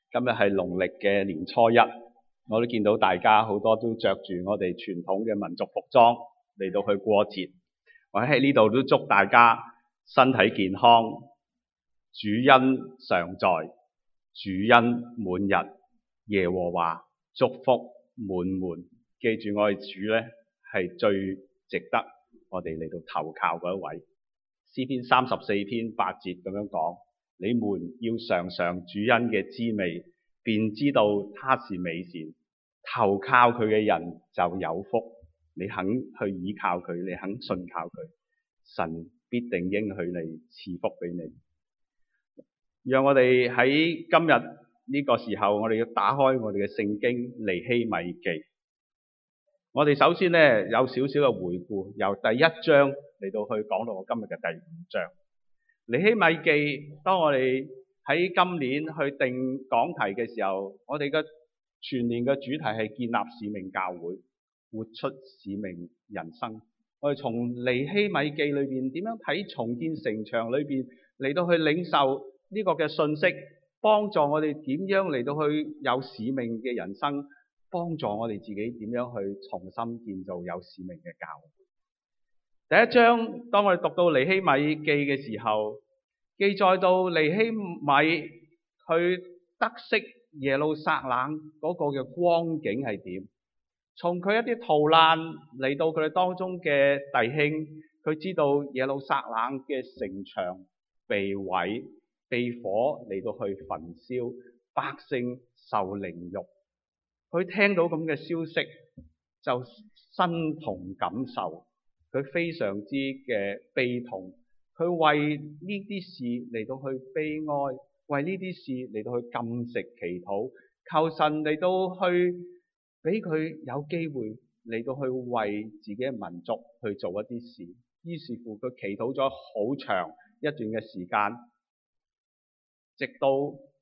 今日係農曆嘅年初一，我都見到大家好多都着住我哋傳統嘅民族服裝嚟到去過節。我喺呢度都祝大家身體健康，主恩常在，主恩滿日，耶和華祝福滿滿。記住我哋主呢係最值得我哋嚟到投靠嗰一位。詩篇34篇8節咁樣講。你們要嘗嘗主恩嘅滋味，便知道他是美善。投靠佢嘅人就有福。你肯去依靠佢，你肯信靠佢，神必定應許你賜福俾你。讓我哋喺今日呢個時候，我哋要打開我哋嘅聖經尼希米記。我哋首先呢，有少少嘅回顧，由第一章嚟到去講到我今日嘅第5章。尼希米記，當我哋喺今年去定講題嘅時候，我哋嘅全年嘅主題係建立使命教會，活出使命人生。我哋從尼希米記裏邊點樣睇重建城牆裏邊嚟到去領受呢個嘅信息，幫助我哋點樣嚟到去有使命嘅人生，幫助我哋自己點樣去重新建造有使命嘅教會。第一章，當我哋讀到尼希米記嘅時候，記載到尼希米佢得悉耶路撒冷嗰個嘅光景係點，從佢一啲逃難嚟到佢哋當中嘅弟兄，佢知道耶路撒冷嘅城牆被毀，被火嚟到去焚燒，百姓受凌辱。佢聽到咁嘅消息就身同感受。佢非常之嘅悲痛，佢為呢啲事嚟到去悲哀，為呢啲事嚟到去禁食祈禱，求神嚟到去俾佢有機會嚟到去為自己嘅民族去做一啲事。於是乎佢祈禱咗好長一段嘅時間，直到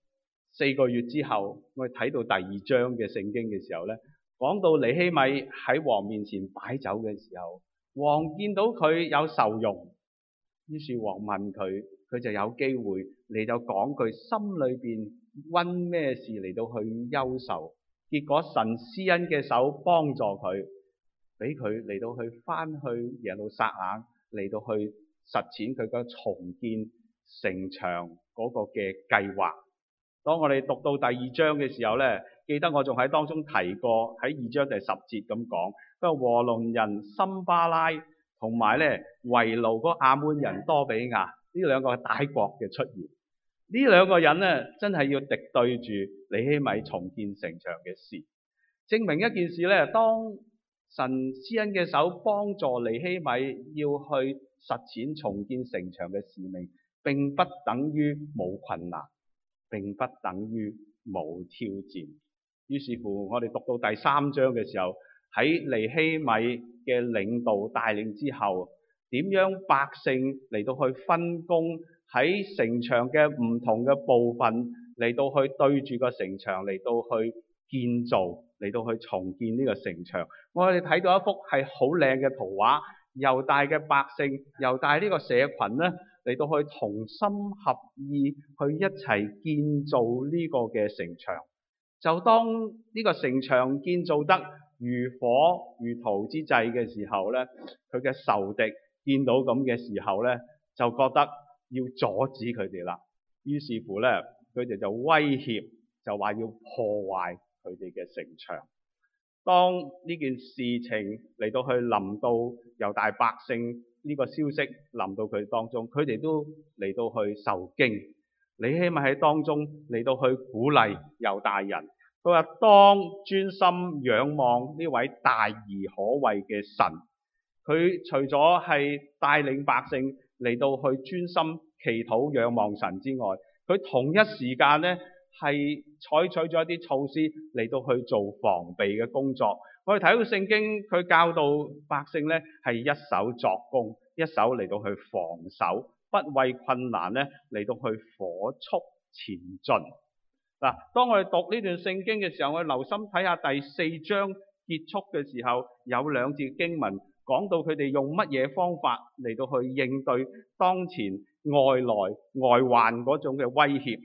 4個月之後，我哋睇到第2章嘅聖經嘅時候呢，講到尼希米喺王面前擺酒嘅時候，王見到佢有愁容，於是王問佢，佢就有機會嚟到講佢心裏邊因咩事嚟到去憂愁。結果神施恩嘅手幫助佢，俾佢嚟到去翻去耶路撒冷，嚟到去實踐佢嘅重建城牆嗰個嘅計劃。當我哋讀到第2章嘅時候呢，記得我仲喺當中提過，喺2章第10節咁講，個和倫人參巴拉同埋咧為奴嗰亞捫人多比亞呢兩個大國嘅出現。呢兩個人呢，真係要敵對住尼希米重建城牆嘅事，證明一件事呢，當神施恩嘅手幫助尼希米要去實踐重建城牆嘅使命，並不等於冇困難，並不等於冇挑戰。於是乎我哋讀到第3章嘅時候，喺尼希米嘅領導帶領之後，點樣百姓嚟到去分工喺城牆嘅唔同嘅部分嚟到去對住個城牆嚟到去建造，嚟到去重建呢個城牆。我哋睇到一幅係好靚嘅圖畫，猶大嘅百姓，猶大呢個社群呢，嚟到去同心合意去一齊建造呢個嘅城牆。就當呢個城牆建造得如火如荼之際嘅時候呢，佢嘅仇敵見到咁嘅時候呢，就覺得要阻止佢哋啦。於是乎呢，佢哋就威脅，就話要破壞佢哋嘅城牆。當呢件事情嚟到去臨到猶大百姓，呢個消息臨到佢當中，佢哋都嚟到去受驚。尼希米喺當中嚟到去鼓勵猶大人，佢話當專心仰望呢位大而可畏嘅神。佢除咗係帶領百姓嚟到去專心祈禱仰望神之外，佢同一時間呢係採取咗一啲措施嚟到去做防備嘅工作。我哋睇到聖經，佢教導百姓呢係一手作工，一手嚟到去防守，不畏困難呢嚟到去火速前進。嗱，當我哋讀呢段聖經嘅時候，我哋留心睇下第4章結束嘅時候，有2節經文講到佢哋用乜嘢方法嚟到去應對當前外來外患嗰種嘅威脅。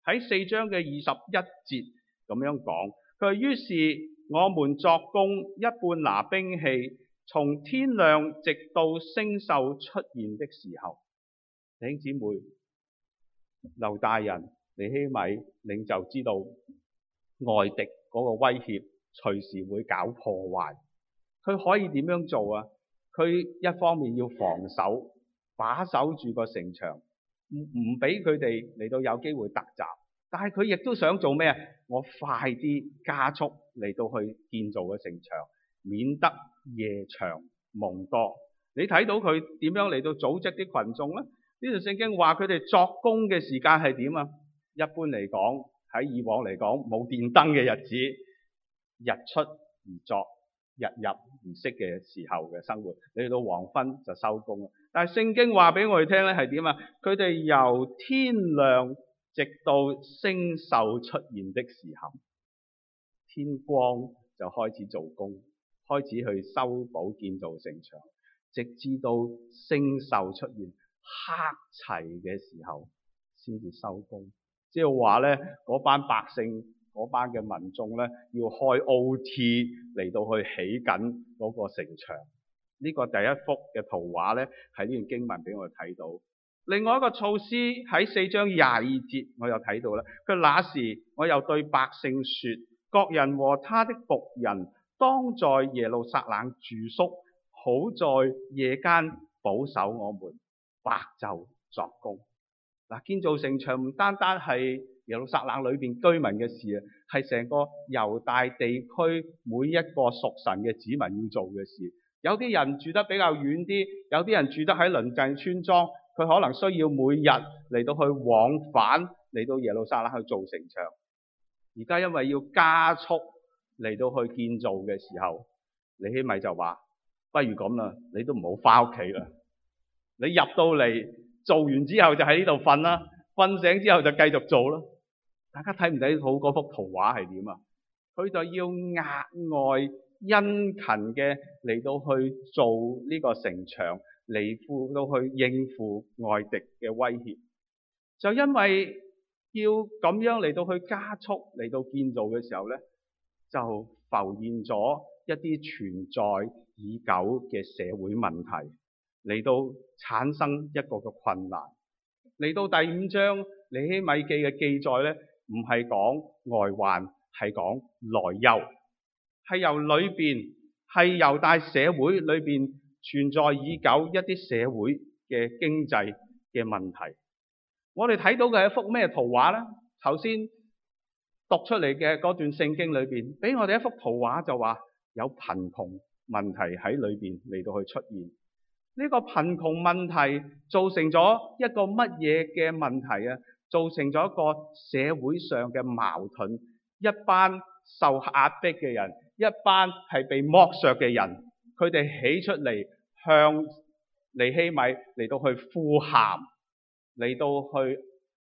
喺4章嘅21節咁樣講，佢話於是我們作工，一半拿兵器，從天亮直到星宿出現的時候。弟兄姊妹，猶大人尼希米領袖知道外敵嗰個威脅隨時會搞破壞，佢可以點樣做啊？佢一方面要防守，把守住個城牆，唔俾佢哋嚟到有機會突襲。但係佢亦都想做咩啊？我快啲加速嚟到去建造個城牆，免得夜長夢多。你睇到佢點樣嚟到組織啲群眾呢？呢段聖經話佢哋作工嘅時間係點啊？一般嚟講，喺以往嚟講冇電燈嘅日子，日出而作，日入而息嘅時候嘅生活，你到黃昏就收工。但係聖經話俾我哋聽咧係點啊？佢哋由天亮直到星宿出現的時候，天光就開始做工，開始去修補建造城牆，直至到星宿出現黑齊嘅時候先至收工。即係話咧，嗰班百姓，嗰班嘅民眾咧，要開 OT 嚟到去起緊嗰個城牆。呢個第一幅嘅圖畫咧，喺呢段經文俾我哋睇到。另外一個措施喺4章22節，我又睇到啦。佢那時我又對百姓說：各人和他的僕人當在耶路撒冷住宿，好在夜間保守我們，白晝作工。嗱，建造城牆唔單單係耶路撒冷裏邊居民嘅事啊，係成個猶大地區每一個屬神嘅子民要做嘅事。有啲人住得比較遠啲，有啲人住得喺鄰近村莊，佢可能需要每日嚟到去往返嚟到耶路撒冷去做城牆。而家因為要加速嚟到去建造嘅時候，尼希米就話：不如咁啦，你都唔好翻屋企啦，你入到嚟。做完之後就喺呢度瞓啦，瞓醒之後就繼續做啦。大家睇唔睇到嗰幅圖畫係點啊？佢就要額外殷勤嘅嚟到去做呢個城牆，嚟到去應付外敵嘅威脅。就因為要咁樣嚟到去加速嚟到建造嘅時候咧，就浮現咗一啲存在已久嘅社會問題。嚟到產生一個嘅困難。嚟到第5章尼希米記嘅記載咧，唔係講外患，係講內憂，係由裏邊係猶大社會裏邊存在已久一啲社會嘅經濟嘅問題。我哋睇到嘅係一幅咩圖畫咧？頭先讀出嚟嘅嗰段聖經裏邊，俾我哋一幅圖畫就話有貧窮問題喺裏邊嚟到去出現。呢個貧窮問題造成咗一個乜嘢嘅問題啊？造成咗一個社會上嘅矛盾，一班受壓迫嘅人，一班係被剝削嘅人，佢哋起出嚟向尼希米嚟到去呼喊，嚟到去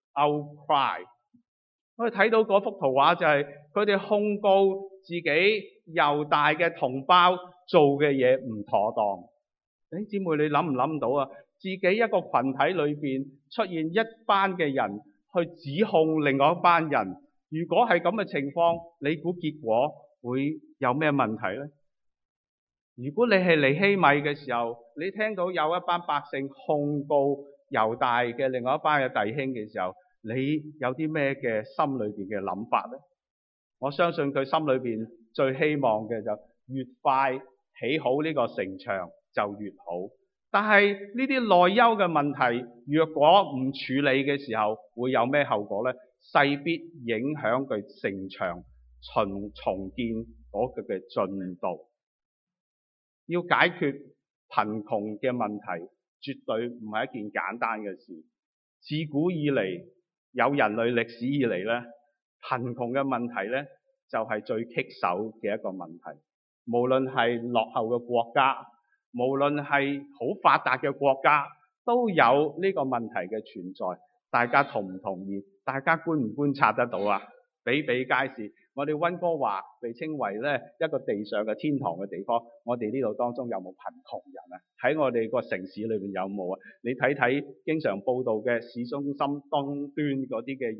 outcry。我哋睇到嗰幅圖畫就係佢哋控告自己猶大嘅同胞做嘅嘢唔妥當。弟兄姊妹，你諗唔諗到啊？自己一個群體裏邊出現一班嘅人去指控另外一班人，如果係咁嘅情況，你估結果會有咩問題呢？如果你係尼希米嘅時候，你聽到有一班百姓控告猶大嘅另外一班嘅弟兄嘅時候，你有啲咩嘅心裏邊嘅諗法呢？我相信佢心裏邊最希望嘅就越快起好呢個城牆就越好，但係呢啲內憂嘅問題，若果唔處理嘅時候，會有咩後果呢？勢必影響佢城牆重建嗰個嘅進度。要解決貧窮嘅問題，絕對唔係一件簡單嘅事。自古以嚟，有人類歷史以嚟咧，貧窮嘅問題咧就係最棘手嘅一個問題。無論係落後嘅國家，無論係好發達嘅國家，都有呢個問題嘅存在。大家同唔同意？大家觀唔觀察得到啊？比比皆是。我哋溫哥華被稱為咧一個地上嘅天堂嘅地方。我哋呢度當中有冇貧窮人啊？喺我哋個城市裏邊有冇啊？你睇睇經常報道嘅市中心東端嗰啲嘅人，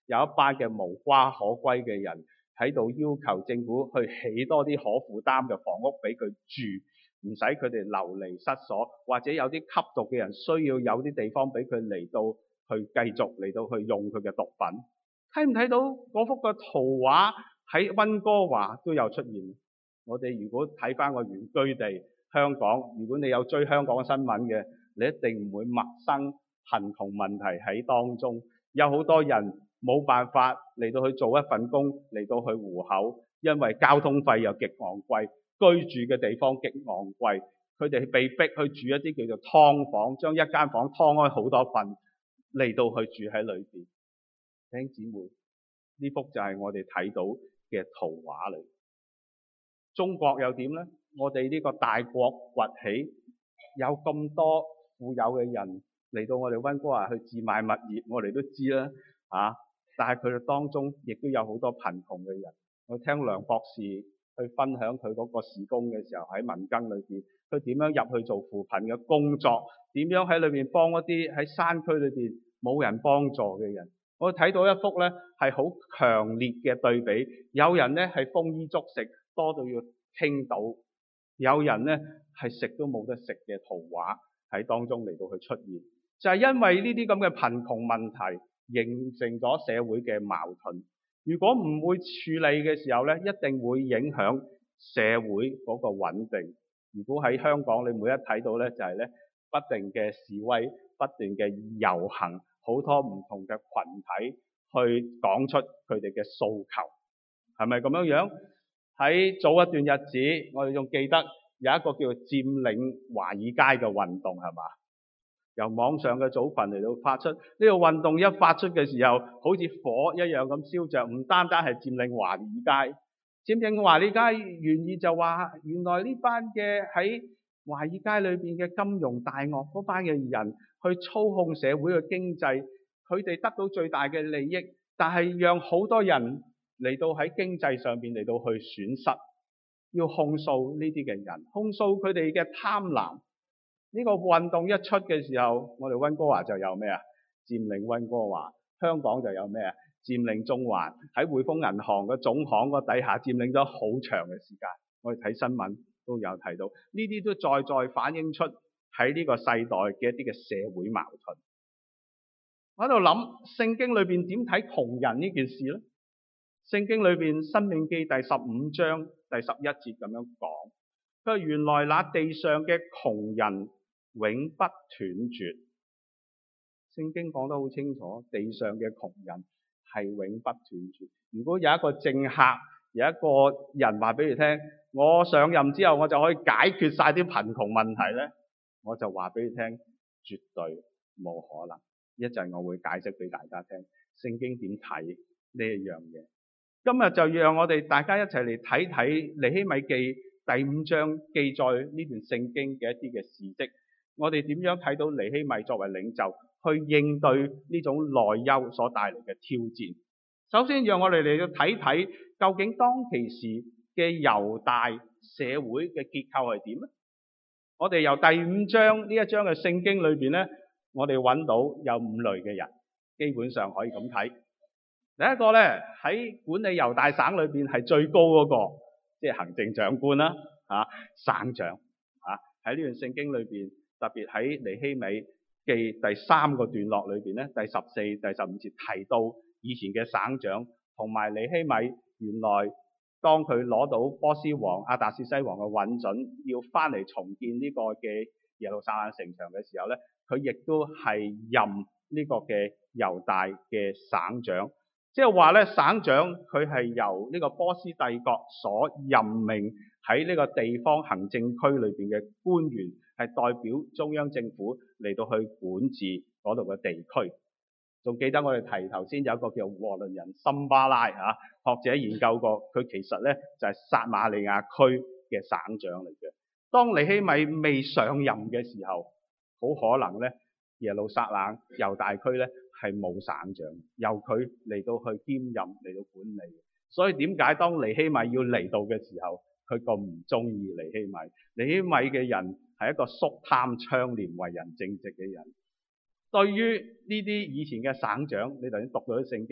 有一班嘅無家可歸嘅人喺度要求政府去起多啲可負擔嘅房屋俾佢住，唔使佢哋流離失所，或者有啲吸毒嘅人需要有啲地方俾佢嚟到去繼續嚟到去用佢嘅毒品。睇唔睇到嗰幅嘅圖畫喺溫哥華都有出現？我哋如果睇翻個原居地香港，如果你有追香港新聞嘅，你一定唔會陌生貧窮問題喺當中。有好多人冇辦法嚟到去做一份工嚟到去糊口，因為交通費又極昂貴，居住嘅地方極昂貴，佢哋被逼去住一啲叫做劏房，將一間房劏開好多份嚟到去住喺裏邊。弟兄姊妹，呢幅就係我哋睇到嘅圖畫嚟。中國又點呢？我哋呢個大國崛起，有咁多富有嘅人嚟到我哋溫哥華去自買物業，我哋都知啦，但係佢哋當中亦都有好多貧窮嘅人。我聽梁博士去分享佢嗰個事工嘅時候，喺民間裏邊，佢點樣入去做扶貧嘅工作，點樣喺裏邊幫一啲喺山區裏邊冇人幫助嘅人。我睇到一幅呢係好強烈嘅對比，有人呢係豐衣足食，多到要傾倒，有人呢係食都冇得食嘅圖畫喺當中嚟到去出現，就係因為呢啲咁嘅貧窮問題形成咗社會嘅矛盾。如果唔會處理嘅時候呢，一定會影響社會嗰個穩定。如果喺香港，你每一睇到呢就係呢不定嘅示威，不斷嘅遊行，好多唔同嘅群體去講出佢哋嘅訴求，係咪咁樣樣？喺早一段日子，我哋仲記得有一個叫做佔領華爾街嘅運動，係嘛？由網上嘅組群嚟到發出呢個運動，一發出嘅時候，好似火一樣咁燒着。唔單單係佔領華爾街，佔領華爾街原意就話，原來呢班嘅喺華爾街裏邊嘅金融大鱷嗰班嘅人去操控社會嘅經濟，佢哋得到最大嘅利益，但係讓好多人嚟到喺經濟上邊嚟到去損失，要控訴呢啲嘅人，控訴佢哋嘅貪婪。呢個運動一出嘅時候，我哋溫哥華就有咩啊？佔領溫哥華。香港就有咩啊？佔領中環。喺匯豐銀行嘅總行個底下佔領咗好長嘅時間。我哋睇新聞都有睇到，呢啲都再反映出喺呢個世代嘅一啲嘅社會矛盾。我喺度諗，聖經裏邊點睇窮人呢件事呢？聖經裏邊申命記第15章第11節咁樣講，佢話原來那地上嘅窮人永不斷絕。聖經講得好清楚，地上嘅窮人係永不斷絕。如果有一個政客，有一個人話俾你聽，我上任之後我就可以解決晒啲貧窮問題呢，我就話俾你聽，絕對冇可能。一陣我會解釋俾大家聽，聖經點睇呢一樣嘢。今日就讓我哋大家一齊嚟睇睇尼希米記第5章記載呢段聖經嘅一啲嘅事蹟。我哋點樣睇到尼希米作為領袖去應對呢種內憂所帶嚟嘅挑戰？首先讓我哋嚟到睇睇究竟當其時嘅猶大社會嘅結構係點呢？我哋由第5章呢一章嘅聖經裏邊呢，我哋揾到有5類嘅人，基本上可以咁睇。第一個呢，喺管理猶大省裏邊係最高嗰個，即係行政長官啦，省長。喺呢段聖經裏邊，特別喺尼希米記第3個段落裏邊呢，第14、第15節提到以前嘅省長同埋尼希米，原來當佢攞到波斯王亞達薛西王嘅允准，要翻嚟重建呢個嘅耶路撒冷城牆嘅時候呢，佢亦都係任呢個嘅猶大嘅省長。即係話咧，省長佢係由呢個波斯帝國所任命喺呢個地方行政區裏邊嘅官員，係代表中央政府嚟到去管治嗰度嘅地區。仲記得我哋提頭先有一個叫和倫人參巴拉學者研究過，佢其實咧就係撒瑪利亞區嘅省長嚟嘅。當尼希米未上任嘅時候，好可能咧耶路撒冷猶大區咧係冇省長，由佢嚟到去兼任嚟到管理。所以點解當尼希米要嚟到嘅時候，佢咁唔中意尼希米？尼希米嘅人係一個肅貪倡廉、為人正直嘅人。對於呢啲以前嘅省長，你頭先讀到啲聖經咧，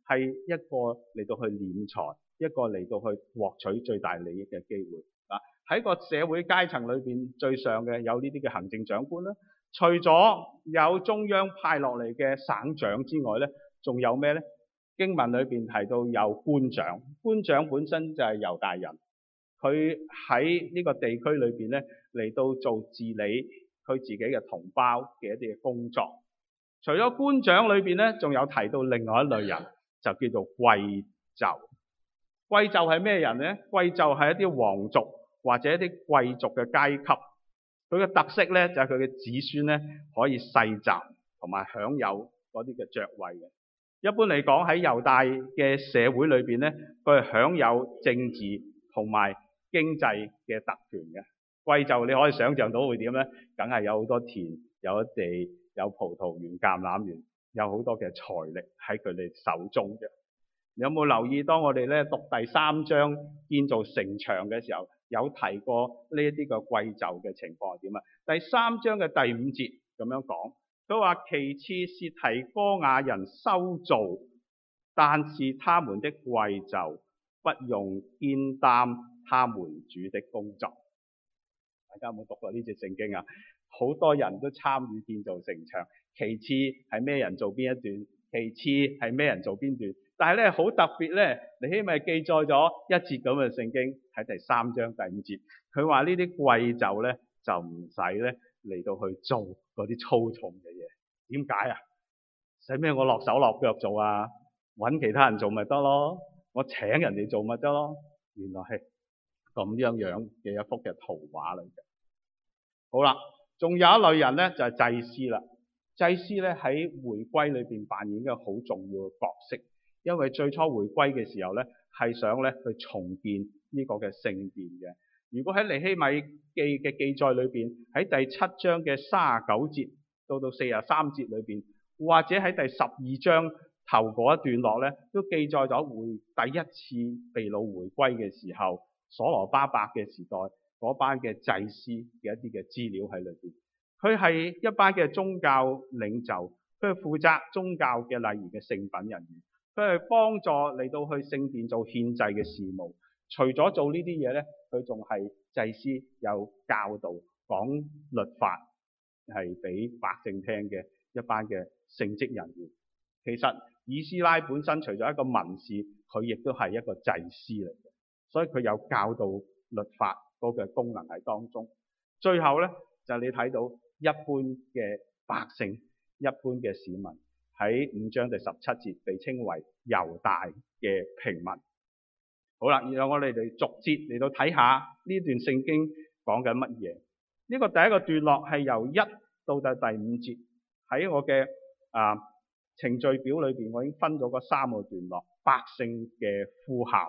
係一個嚟到去斂財，一個嚟到去獲取最大利益嘅機會。喺個社會階層裏邊，最上嘅有呢啲嘅行政長官啦。除咗有中央派落嚟嘅省長之外咧，仲有咩咧？經文裏邊提到有官長，官長本身就係猶大人，佢喺呢個地區裏邊咧嚟到做治理佢自己嘅同胞嘅一啲嘅工作。除咗官長裏邊咧，仲有提到另外一類人，就叫做貴胄。貴胄係咩人咧？貴胄係一啲皇族或者一啲貴族嘅階級。佢嘅特色咧就係佢嘅子孫咧可以世襲同埋享有嗰啲嘅爵位嘅。一般嚟講喺猶大嘅社會裏邊咧，佢係享有政治同埋經濟嘅特權嘅。貴胄你可以想象到會點咧？梗係有好多田，有地，有葡萄園、橄欖園，有好多嘅財力喺佢哋手中嘅。你有冇留意當我哋咧讀第3章建造城牆嘅時候，有提過呢一啲嘅貴胄嘅情況係點啊？第3章嘅第5節咁樣講，佢話其次是提哥亞人修造，但是他們的貴胄不用肩擔他們主的工作。大家有冇讀過呢節聖經啊？好多人都參與建造城牆，其次係咩人做邊一段，其次係咩人做邊段。但係咧好特別咧，尼希米記載咗一節咁嘅聖經喺第3章第5節，佢話呢啲貴胄咧就唔使咧嚟到去做嗰啲粗重嘅嘢。點解啊？使咩我落手落腳做啊？揾其他人做咪得咯？我請人哋做咪得咯？原來係咁樣嘅一幅嘅圖畫嚟嘅。好啦，仲有一類人咧就係祭司啦。祭司咧喺回歸裏邊扮演一個好重要嘅角色。因為最初回歸嘅時候咧，係想咧去重建呢個嘅聖殿嘅。如果喺尼希米記嘅記載裏邊，喺第7章嘅39節到43節裏邊，或者喺第12章頭嗰一段落咧，都記載咗第一次被擄回歸嘅時候，所羅巴伯嘅時代嗰班嘅祭司嘅一啲嘅資料喺裏邊。佢係一班嘅宗教領袖，佢係負責宗教嘅禮儀嘅聖品人員。佢係幫助嚟到去聖殿做獻祭嘅事務。除咗做呢啲嘢咧，佢仲係祭司，有教導講律法，係俾百姓聽嘅一班嘅聖職人員。其實以斯拉本身除咗一個文士，佢亦都係一個祭司嚟嘅，所以佢有教導律法嗰個功能喺當中。最後咧就你睇到一般嘅百姓、一般嘅市民。喺5章第17節被稱為猶大嘅平民。好啦，然後我哋逐節嚟到睇下呢段聖經講緊乜嘢。呢個第一個段落係由1到第5節，喺我嘅程序表裏邊，我已經分咗嗰3個段落，百姓嘅呼喊。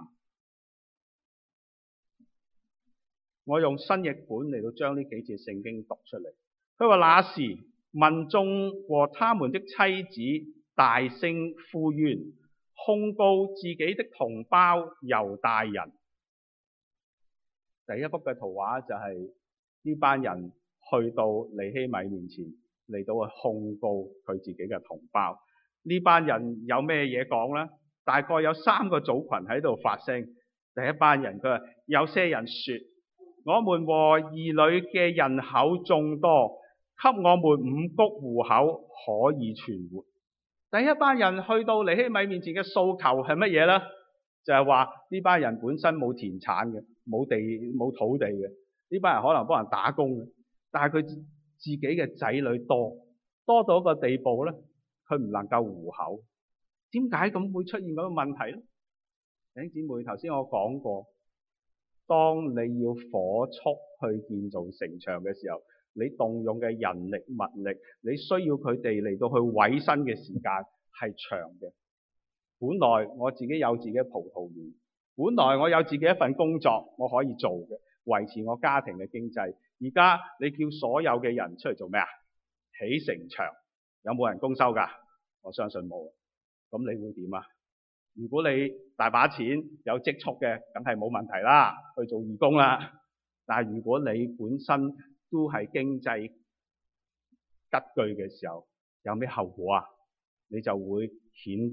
我用新譯本嚟到將呢幾節聖經讀出嚟。佢話那時，民眾和他們的妻子大聲呼冤，控告自己的同胞猶大人。第一幅嘅圖畫就係呢班人去到尼希米面前嚟到去控告佢自己嘅同胞。呢班人有咩嘢講呢？大概有3個組群喺度發聲。第一班人佢話有些人說，我們和兒女嘅人口眾多，給我們5穀戶口可以存活。第一班人去到尼希米面前嘅訴求係乜嘢呢？就係話呢班人本身冇田產嘅，冇地冇土地嘅，呢班人可能幫人打工嘅，但係佢自己嘅仔女多到一個地步咧，佢唔能夠糊口。點解咁會出現咁嘅問題咧？弟兄姊妹，頭先我講過，當你要火速去建造城牆嘅時候，你動用嘅人力物力，你需要佢哋嚟到去委身嘅時間係長嘅。本來我自己有自己嘅葡萄園，本來我有自己一份工作我可以做嘅，維持我家庭嘅經濟。而家你叫所有嘅人出嚟做咩啊？起城牆，有冇人工收㗎？我相信冇。咁你會點啊？如果你大把錢有積蓄嘅，梗係冇問題啦，去做義工啦。但係如果你本身都係經濟拮據嘅時候，有咩後果啊？你就會顯得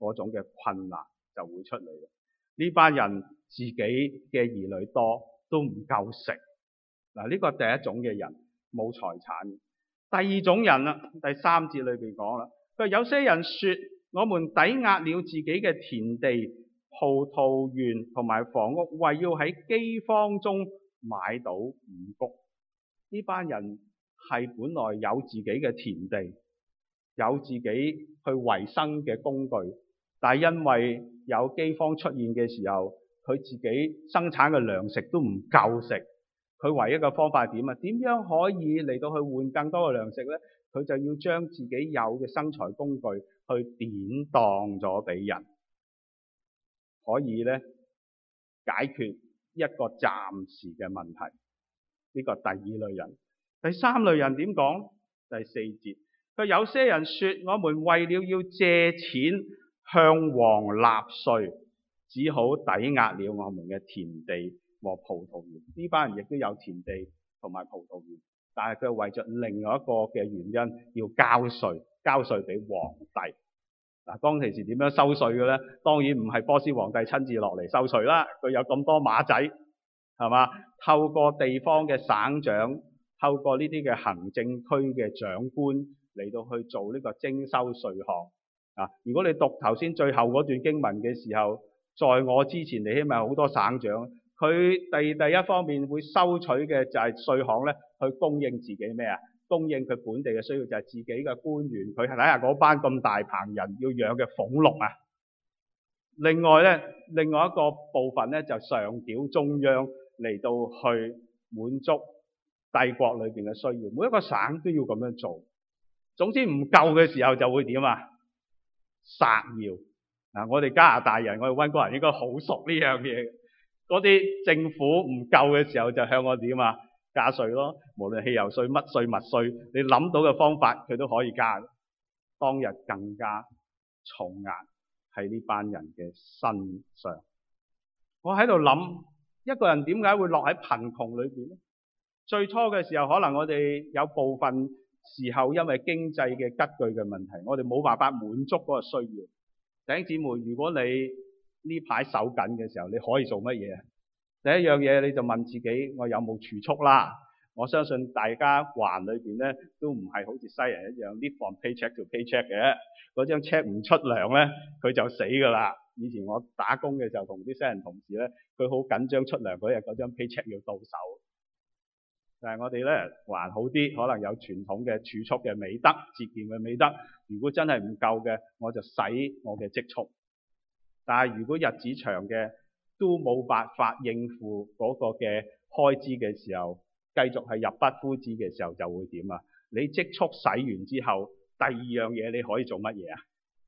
嗰種嘅困難就會出嚟嘅。呢班人自己嘅兒女多都唔夠食。嗱，呢個第一種嘅人冇財產。第二種人啦，第3節裏邊講啦，佢話有些人說，我們抵押了自己嘅田地、葡萄園同埋房屋，為要喺饑荒中買到五穀。呢班人係本來有自己嘅田地，有自己去維生嘅工具，但係因為有饑荒出現嘅時候，佢自己生產嘅糧食都唔夠食。佢唯一嘅方法係點啊？點樣可以嚟到去換更多嘅糧食呢？佢就要將自己有嘅生財工具去典當咗俾人，可以呢解決一個暫時嘅問題。呢個第二類人。第3類人點講？第4節，佢有些人說，我們為了要借錢向王納稅，只好抵押了我們嘅田地和葡萄園。呢班人亦都有田地同埋葡萄園，但係佢係為着另外一個嘅原因要交稅，交稅俾皇帝。嗱，當其時點樣收稅嘅呢？當然唔係波斯皇帝親自落嚟收稅啦，佢有咁多馬仔，係嘛？透過地方嘅省長，透過呢啲嘅行政區嘅長官嚟到去做呢個徵收稅項。如果你讀頭先最後嗰段經文嘅時候，在我之前你起碼好多省長，佢第一方面會收取嘅就係稅項咧，去供應自己咩啊？供應佢本地嘅需要，就係自己嘅官員，佢係睇下嗰班咁大棚人要養嘅俸祿啊。另外一個部分咧就上繳中央嚟到去滿足帝國裏邊嘅需要，每一個省都要咁樣做。總之唔夠嘅時候就會點啊？殺要。我哋加拿大人，我哋溫哥人應該好熟呢樣嘢。嗰啲政府唔夠嘅時候就向我點啊？加稅咯，無論汽油稅、乜稅、物稅，你諗到嘅方法佢都可以加。當日更加重壓喺呢班人嘅身上。我喺度諗，一個人點解會落喺貧窮裏邊呢？最初嘅時候，可能我哋有部分時候因為經濟嘅拮據嘅問題，我哋冇辦法滿足嗰個需要。弟兄姊妹，如果你呢排手緊嘅時候，你可以做乜嘢啊？第一樣嘢你就問自己，我有冇儲蓄啦？我相信大家環裏邊咧都唔係好似西人一樣 live from paycheck to paycheck 嘅，嗰張 check 唔出糧咧佢就死㗎啦。以前我打工嘅時候同啲西人同事咧，佢好緊張出糧嗰日嗰張 paycheck 要到手。但係我哋咧還好啲，可能有傳統嘅儲蓄嘅美德、節儉嘅美德。如果真係唔夠嘅，我就使我嘅積蓄。但係如果日子長嘅，都冇辦法應付嗰個嘅開支嘅時候，繼續係入不敷支嘅時候，就會點啊？你積蓄使完之後，第二樣嘢你可以做乜嘢啊？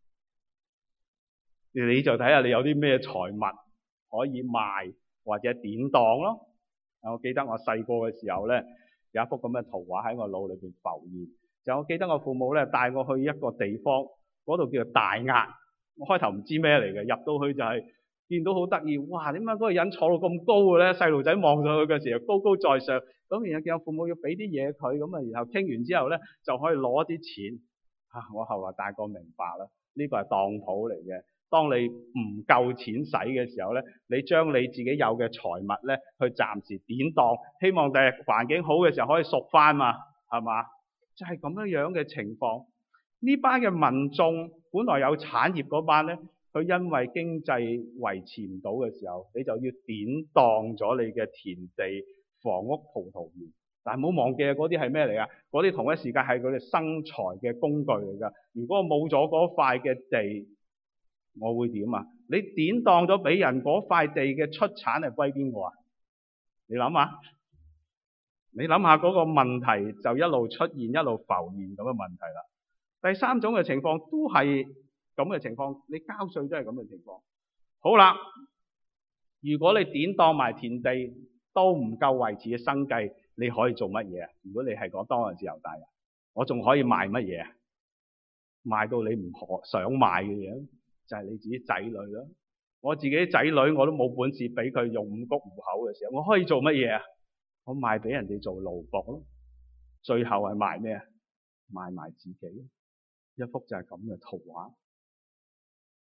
你就睇下你有啲咩財物可以賣或者典當咯。我記得我細個嘅時候咧，有一幅咁嘅圖畫喺我腦裏邊浮現。就我記得我父母咧帶我去一個地方，嗰度叫做大押。我開頭唔知咩嚟嘅，入到去就係見到好得意，哇！點解嗰個人坐到咁高嘅咧？細路仔望上去嘅時候高高在上，咁然後見我父母要俾啲嘢佢，咁啊然後傾完之後咧就可以攞啲錢。我後來大個明白啦，呢個係當鋪嚟嘅。當你唔夠錢使嘅時候咧，你將你自己有嘅財物咧去暫時典當，希望第日環境好嘅時候可以贖翻嘛，係嘛？就係咁樣嘅情況。呢班嘅民眾本來有產業嗰班咧，佢因為經濟維持唔到嘅時候，你就要典當咗你嘅田地、房屋、葡萄園。但係唔好忘記啊，嗰啲係咩嚟啊？嗰啲同一時間係佢哋生財嘅工具嚟㗎。如果我冇咗嗰塊嘅地，我會點啊？你典當咗俾人嗰塊地嘅出產係歸邊個啊？你諗下嗰個問題就一路出現，一路浮現咁嘅問題啦。第三種嘅情況都係咁嘅情況，你交稅都係咁嘅情況。好啦，如果你典當埋田地都唔夠維持嘅生計，你可以做乜嘢啊？如果你係講當日自由大人，我仲可以賣乜嘢啊？賣到你唔想賣嘅嘢，就係你自己仔女啦。我自己仔女我都冇本事俾佢用五穀糊口嘅時候，我可以做乜嘢啊？我賣俾人哋做奴僕咯。最後係賣咩啊？賣埋自己。一幅就係咁嘅圖畫。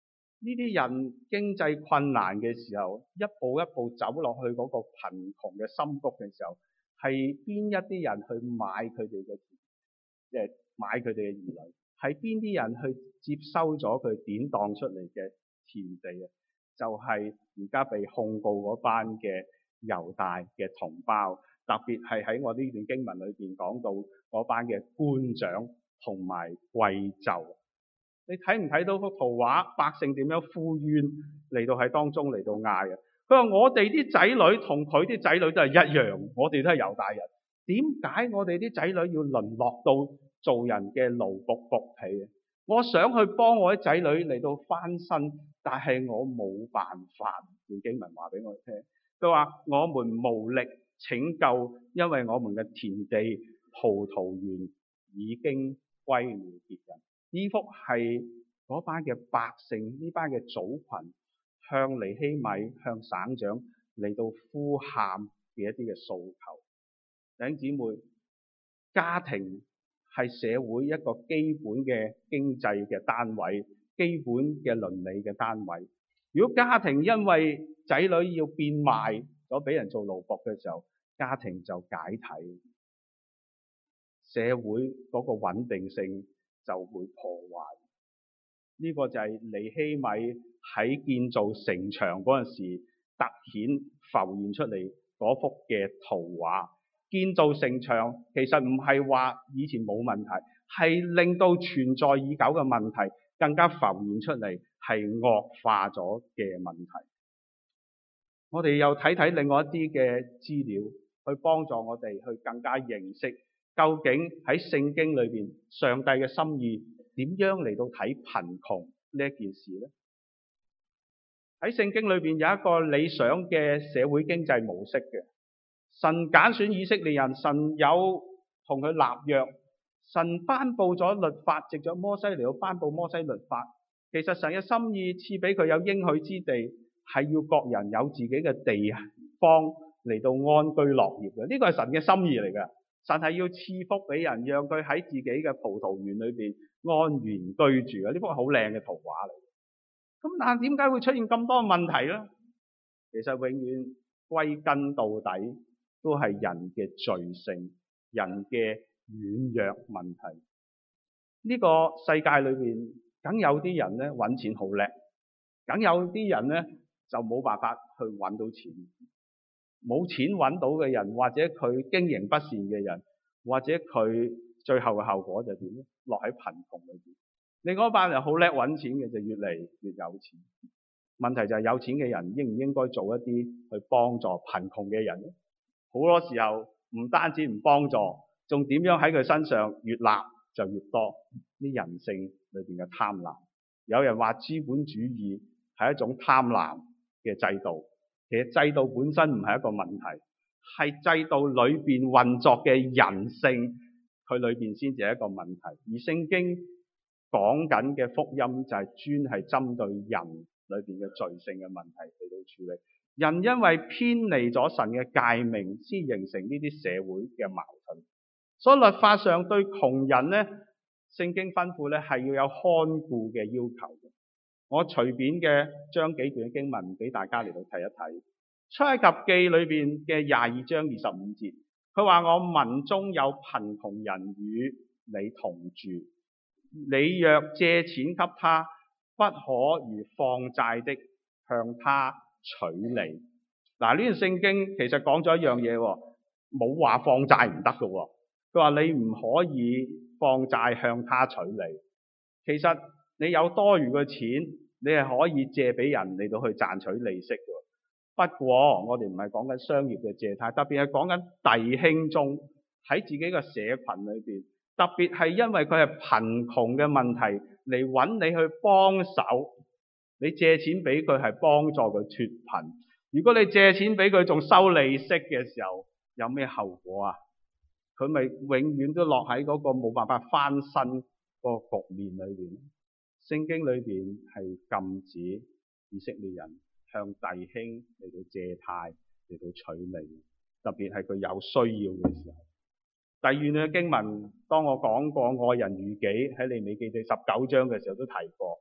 呢啲人經濟困難嘅時候，一步一步走落去嗰個貧窮嘅深谷嘅時候，係邊一啲人去買佢哋嘅，即係買佢哋嘅兒女？係邊啲人去接收咗佢典當出嚟嘅田地啊？就係而家被控告嗰班嘅猶大嘅同胞，特別係喺我呢段經文裏邊講到嗰班嘅官長同埋貴胄。你睇唔睇到幅圖畫？百姓點樣呼冤嚟到喺當中嚟到嗌啊？佢話我哋啲仔女同佢啲仔女都係一樣，我哋都係猶大人。點解我哋啲仔女要淪落到做人嘅奴僕僕婢啊？我想去幫我啲仔女嚟到翻身，但係我冇辦法。段經文話俾我哋聽，佢話我們無力拯救，因為我們嘅田地、葡萄園已經歸了別人。呢幅係嗰班嘅百姓，呢班嘅組群向尼希米、向省長嚟到呼喊嘅一啲嘅訴求。弟兄姊妹，家庭係社會一個基本嘅經濟嘅單位，基本嘅倫理嘅單位。如果家庭因為仔女要變賣咗俾人做奴僕嘅時候，家庭就解體，社會嗰個穩定性就會破壞。呢個就係尼希米喺建造城牆嗰陣時突顯浮現出嚟嗰幅嘅圖畫。建造城牆其實唔係話以前冇問題，係令到存在已久嘅問題更加浮現出嚟，係惡化咗嘅問題。我哋又睇睇另外一啲嘅資料，去幫助我哋去更加認識究竟喺聖經裏邊上帝嘅心意點樣嚟到睇貧窮呢一件事呢？喺聖經裏邊有一個理想嘅社會經濟模式嘅。神揀選以色列人，神有同佢立約，神頒布咗律法，藉着摩西嚟到頒布摩西律法。其實神嘅心意賜俾佢有應許之地，係要各人有自己嘅地方嚟到安居樂業嘅。呢個係神嘅心意嚟嘅。神係要賜福俾人，讓佢喺自己嘅葡萄園裏邊安然居住嘅。呢幅係好靚嘅圖畫嚟。咁但係點解會出現咁多問題呢？其實永遠歸根到底都係人嘅罪性、人嘅軟弱問題。呢個世界裏邊梗有啲人咧揾錢好叻，梗有啲人咧就冇辦法去揾到錢。冇錢揾到嘅人，或者佢經營不善嘅人，或者佢最後嘅後果就點咧？落喺貧窮裏邊。另外一班人好叻揾錢嘅就越嚟越有錢。問題就係有錢嘅人應唔應該做一啲去幫助貧窮嘅人咧？好多時候唔單止唔幫助，仲點樣喺佢身上越立就越多啲人性裏邊嘅貪婪。有人話資本主義係一種貪婪嘅制度。其實制度本身唔係一個問題，係制度裏邊運作嘅人性，佢裏邊先至係一個問題。而聖經講緊嘅福音就係專係針對人裏邊嘅罪性嘅問題嚟到處理。人因為偏離咗神嘅誡命，先形成呢啲社會嘅矛盾。所以律法上對窮人呢，聖經吩咐呢係要有看顧嘅要求嘅。我隨便嘅將幾段經文俾大家嚟到睇一睇。出埃及記裏邊嘅22章25節，佢話我民中有貧窮人與你同住，你若借錢給他，不可如放債的向他取利。嗱，呢段聖經其實講咗一樣嘢，冇話放債唔得㗎。佢話你唔可以放債向他取利。其實你有多餘嘅錢，你係可以借俾人嚟到去賺取利息嘅。不過我哋唔係講緊商業嘅借貸，特別係講緊弟兄中喺自己嘅社群裏邊，特別係因為佢係貧窮嘅問題嚟揾你去幫手。你借錢俾佢係幫助佢脫貧，如果你借錢俾佢仲收利息嘅時候，有咩後果啊？佢咪永遠都落喺嗰個冇辦法翻身個局面裏邊。聖經裏邊係禁止以色列人向弟兄嚟到借貸嚟到取利，特別係佢有需要嘅時候。第二段嘅經文，當我講過愛人如己喺利未記第19章嘅時候都提過。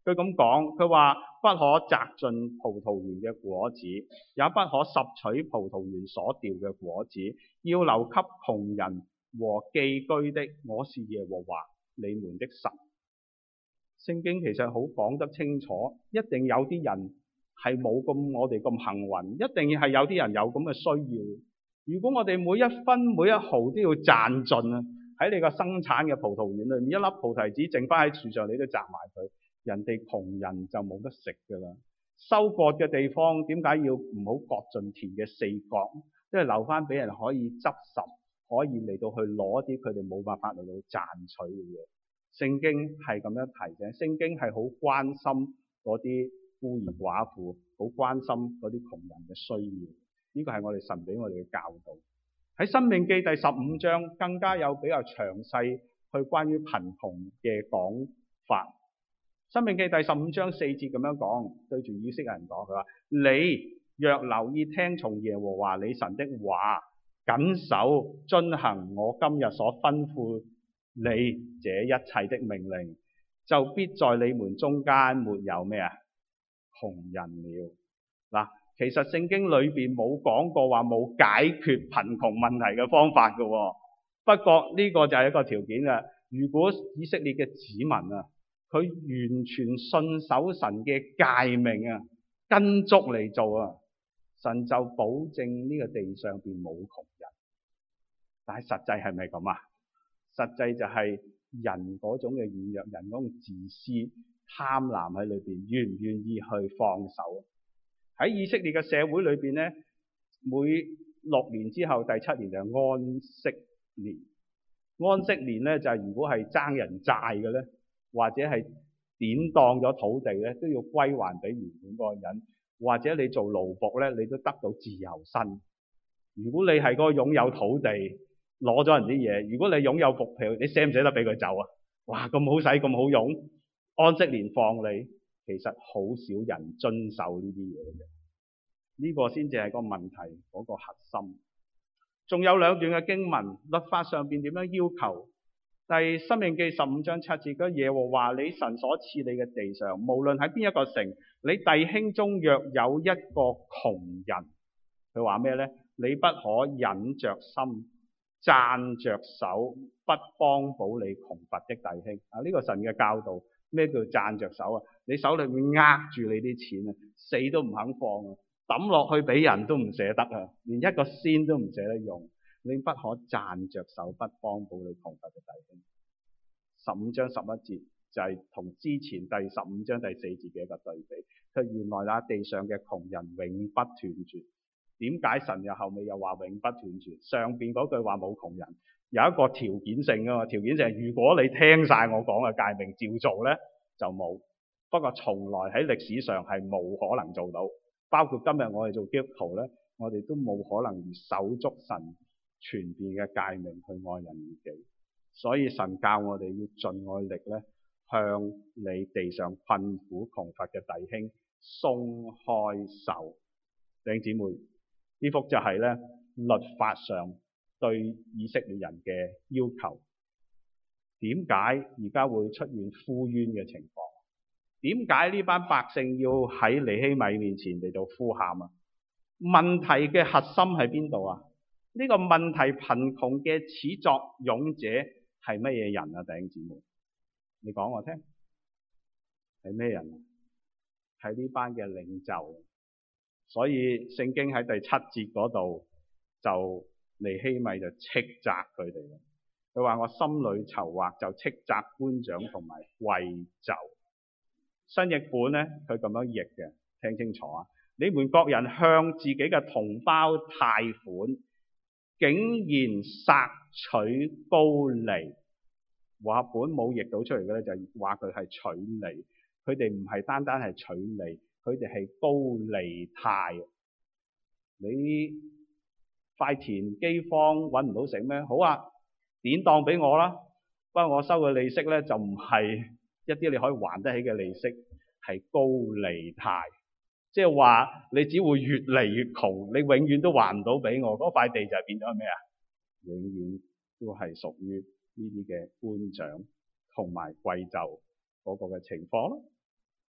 佢咁講，佢話不可摘盡葡萄園嘅果子，也不可拾取葡萄園所掉嘅果子，要留給窮人和寄居的。我是耶和華你們的神。聖經其實好講得清楚，一定有啲人係冇咁我哋咁幸運，一定係有啲人有咁嘅需要。如果我哋每一分每一毫都要賺盡啊，喺你個生產嘅葡萄園裏面，一粒葡提子剩翻喺樹上，你都摘埋佢，人哋窮人就冇得食㗎啦。收割嘅地方點解要唔好割盡田嘅四角？即係留翻俾人可以執拾，可以嚟到去攞啲佢哋冇辦法嚟到賺取嘅嘢。聖經係咁樣提醒，聖經係好關心嗰啲孤兒寡婦，好關心嗰啲窮人嘅需要。呢個係我哋神俾我哋嘅教導。喺申命記第15章更加有比較詳細去關於貧窮嘅講法。申命記第15章4節咁樣講，對住以色列人講，佢話：你若留意聽從耶和華你神的話，謹守遵行我今日所吩咐你這一切的命令，就必在你們中間沒有咩啊窮人了。嗱，其實聖經裏邊冇講過話冇解決貧窮問題嘅方法嘅，不過呢個就係一個條件啦。如果以色列嘅子民啊，佢完全信守神嘅誡命啊，跟足嚟做啊，神就保證呢個地上邊冇窮人。但係實際係咪咁啊？實際就係人嗰種嘅軟弱，人嗰種自私、貪婪喺裏邊，願唔願意去放手？喺以色列嘅社會裏邊呢，每6年之後第7年就係安息年。安息年呢，就係如果係爭人債嘅呢，或者係典當咗土地呢，都要歸還俾原本嗰個人，或者你做奴僕呢，你都得到自由身。如果你係嗰個擁有土地攞咗人啲嘢，如果你擁有僕票，你捨唔捨得俾佢走啊？哇，咁好使咁好用，安息年放你，其實好少人遵守呢啲嘢嘅。呢個先至係個問題嗰個核心。仲有2段嘅經文，律法上邊點樣要求？申命記15章7節，嗰耶和華你神所賜你嘅地上，無論喺邊一個城，你弟兄中若有一個窮人，佢話咩呢？你不可忍着心，讚着手，不幫補你窮乏的弟兄。呢個神嘅教導，咩叫讚着手啊？你手裏面握住你啲錢啊，死都唔肯放啊！抌落去俾人都唔捨得啊，連一個仙都唔捨得用。你不可讚着手，不幫補你窮乏嘅弟兄。15章11節就係同之前第15章第4節嘅一個對比。佢原來地上嘅窮人永不斷絕。點解神又後尾又話永不斷絕？上邊嗰句話冇窮人，有一個條件性噶嘛。條件就係如果你聽晒我講嘅誡命照做呢，就冇。不過從來喺歷史上係冇可能做到。包括今日我哋做基督徒呢，我哋都冇可能守足神全面嘅誡命去愛人如己。所以神教我哋要盡愛力呢，向你地上困苦窮乏嘅弟兄鬆開手。弟兄姊妹，呢幅就係呢律法上對以色列人嘅要求。點解而家會出現呼冤嘅情況？點解呢班百姓要喺尼希米面前嚟到呼喊啊？問題嘅核心喺邊度啊？呢個問題貧窮嘅始作俑者係乜嘢人啊？弟兄姊妹，你講我聽，係咩人啊？係呢班嘅領袖。所以聖經喺第7節嗰度就尼希米就斥責佢哋啦。佢話我心裏籌劃，就斥責官長同埋貴胄。新譯本呢，佢咁樣譯嘅，聽清楚啊！你們各人向自己嘅同胞貸款，竟然索取高利。話本冇譯到出嚟嘅咧，就話佢係取利。佢哋唔係單單係取利，佢哋係高利貸。你塊田饑荒揾唔到食咩？好啊，典當俾我啦。不過我收嘅利息咧就唔係一啲你可以還得起嘅利息，係高利貸。即係話你只會越嚟越窮，你永遠都還唔到俾我。嗰塊地就係變咗咩啊？永遠都係屬於呢啲嘅官長同埋貴胄嗰個嘅情況咯。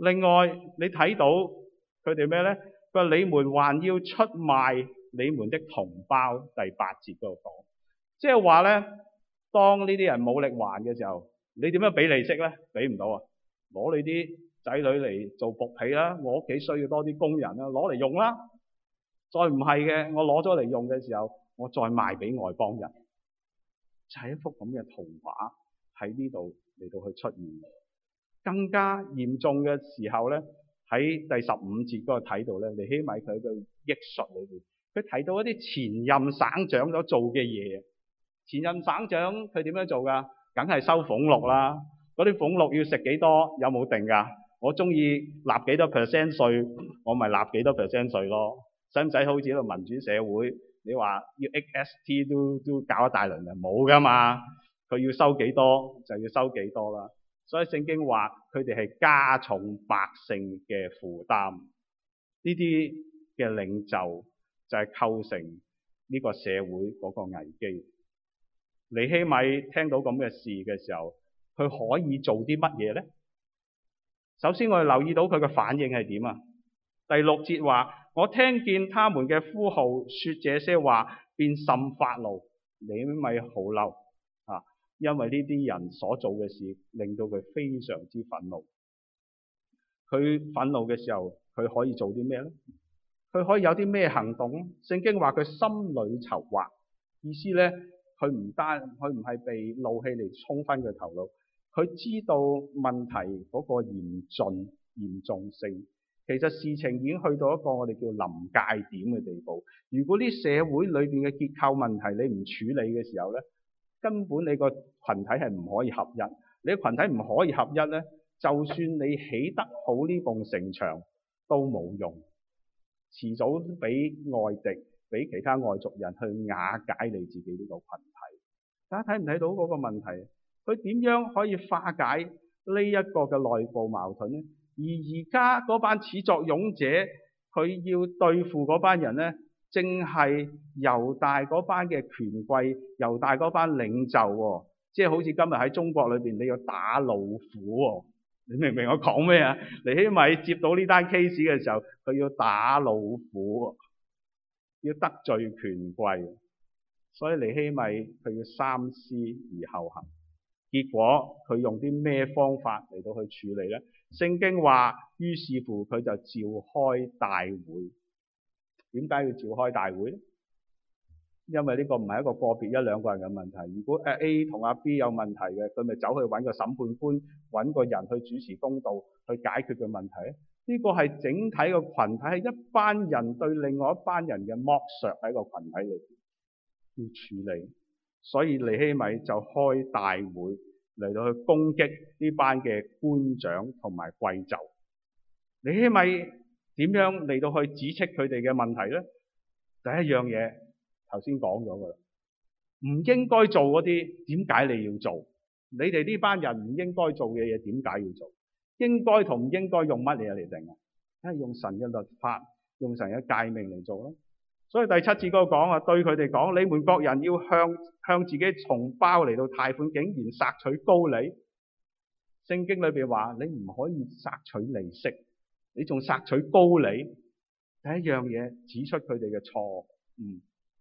另外你睇到佢哋咩咧？佢話你們還要出賣你們的同胞，第8節嗰度講，即係話咧，當呢啲人冇力還嘅時候，你點樣俾利息咧？俾唔到啊！攞你啲仔女嚟做僕婢啦，我屋企需要多啲工人啦，攞嚟用啦。再唔係嘅，我攞咗嚟用嘅時候，我再賣俾外邦人，就係一幅咁嘅圖畫喺呢度嚟到去出現。更加嚴重嘅時候咧，喺第15節嗰度睇到咧，尼希米佢嘅憶述裏邊，佢提到一啲前任省長所做嘅嘢。前任省長佢點樣做㗎？梗係收俸祿啦。嗰啲俸祿要食幾多？有冇定㗎？我中意納幾多 percent 稅，我咪納幾多 percent 稅咯。使唔使好似呢個民主社會？你話要 XST 都搞一大輪啊？冇㗎嘛。佢要收幾多就要收幾多啦。所以聖經話佢哋係加重百姓嘅負擔。呢啲嘅領袖就係構成呢個社會嗰個危機。尼希米聽到咁嘅事嘅時候，佢可以做啲乜嘢呢？首先我哋留意到佢嘅反應係點啊？第6節話：我聽見他們嘅呼號，說這些話，便甚發怒。尼希米好嬲啊！因為呢啲人所做嘅事，令到佢非常之憤怒。佢憤怒嘅時候，佢可以做啲咩呢？佢可以有啲咩行動呢？聖經話佢心裏籌劃，意思呢，佢唔係被怒氣嚟沖昏佢頭腦，佢知道問題嗰個嚴重性。其實事情已經去到一個我哋叫臨界點嘅地步。如果啲社會裏邊嘅結構問題你唔處理嘅時候呢，根本你個群體係唔可以合一。你個群體唔可以合一呢，就算你起得好呢棟城牆都冇用，遲早俾外敵、俾其他外族人去瓦解你自己呢個群體。大家睇唔睇到嗰個問題？佢點樣可以化解呢一個嘅內部矛盾呢？而家嗰班始作俑者，佢要對付嗰班人呢，正係猶大嗰班嘅權貴、猶大嗰班領袖喎。即係好似今日喺中國裏邊，你要打老虎喎。你明唔明我講咩啊？尼希米接到呢單 case 嘅時候，佢要打老虎，要得罪權貴，所以尼希米佢要三思而後行。結果佢用啲咩方法嚟到去處理呢？聖經話，於是乎佢就召開大會。點解要召開大會呢？因為呢個唔係一個個別一兩個人嘅問題。如果 A 同阿 B 有問題嘅，佢咪走去揾個審判官，揾個人去主持公道，去解決嘅問題。呢個係整體嘅群體，係一班人對另外一班人嘅剝削喺個群體裏邊要處理。所以尼希米就開大會嚟到去攻擊呢班嘅官長同埋貴胄。尼希米點樣嚟到去指斥佢哋嘅問題呢？第一樣嘢頭先講咗噶啦，唔應該做嗰啲，點解你要做？你哋呢班人唔應該做嘅嘢，點解要做？應該同唔應該用乜嘢嚟定啊？梗係用神嘅律法，用神嘅誡命嚟做咯。所以第7節嗰個講啊，對佢哋講：你們各人要向自己同胞嚟到貸款，竟然索取高利。聖經裏邊話你唔可以索取利息，你仲索取高利。第一樣嘢指出佢哋嘅錯誤。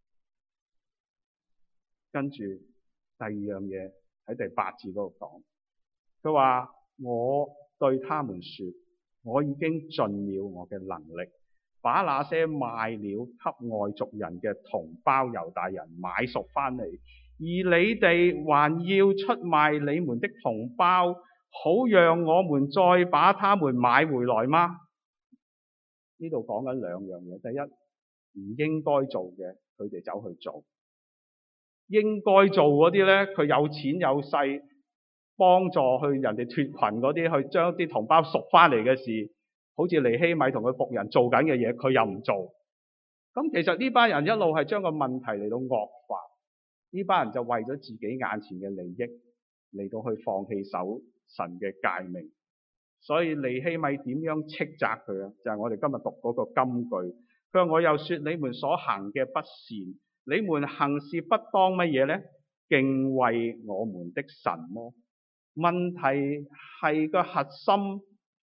跟住第二樣嘢喺第8節嗰度講，佢話我對他們說，我已經盡了我嘅能力，把那些賣了給外族人嘅同胞猶大人買贖翻嚟，而你哋還要出賣你們的同胞，好讓我們再把他們買回來嗎？呢度講緊兩樣嘢，第一，唔應該做嘅佢哋走去做，應該做嗰啲呢，佢有錢有勢幫助去人哋脫群嗰啲，去將啲同胞贖翻嚟嘅事，好似尼希米同佢僕人做緊嘅嘢，佢又唔做。咁其實呢班人一路係將個問題嚟到惡化，呢班人就為咗自己眼前嘅利益嚟到去放棄守神嘅誡命。所以尼希米點樣斥責佢啊？就係我哋今日讀嗰個金句，佢話我又說你們所行嘅不善，你們行事不當乜嘢呢？敬畏我們的神麼？問題係個核心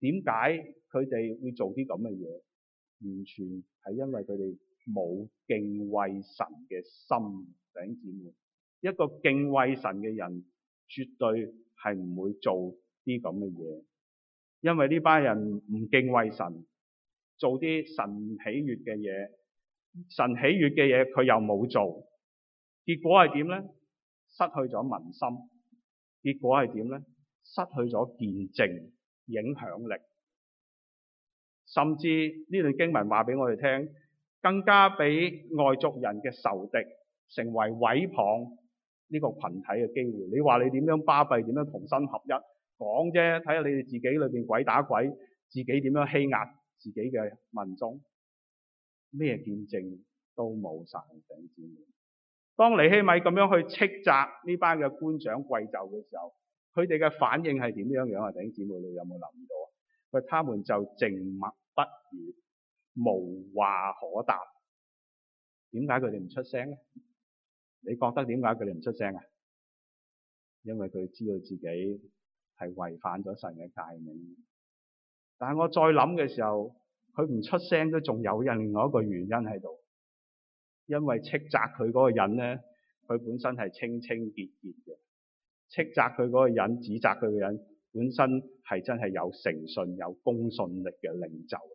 點解佢哋會做啲咁嘅嘢？完全係因為佢哋冇敬畏神嘅心。弟兄姊妹，一個敬畏神嘅人絕對係唔會做啲咁嘅嘢，因為呢班人唔敬畏神，做啲神喜悅嘅嘢，神喜悅嘅嘢佢又冇做，結果係點呢？失去咗民心，結果係點呢？失去咗見證影響力，甚至呢段經文話俾我哋聽，更加俾外族人嘅仇敵成為毀謗呢個群體嘅機會。你話你點樣巴閉，點樣同心合一，講啫，睇下你哋自己裏邊鬼打鬼，自己點樣欺壓自己嘅民眾，咩見證都冇晒。弟兄姊妹，當尼希米咁樣去斥責呢班嘅官長貴胄嘅時候，佢哋嘅反應係點樣啊？弟兄姊妹，你有冇留意到啊？他們就靜默不語，無話可答。點解佢哋唔出聲咧？你覺得點解佢哋唔出聲啊？因為佢知道自己係違反咗神嘅誡命。但係我再諗嘅時候，佢唔出聲都仲有另外一個原因喺度，因為斥責佢嗰個人咧，佢本身係清清潔潔嘅。斥責佢嗰個人，指責佢嘅人，本身係真係有誠信、有公信力嘅領袖。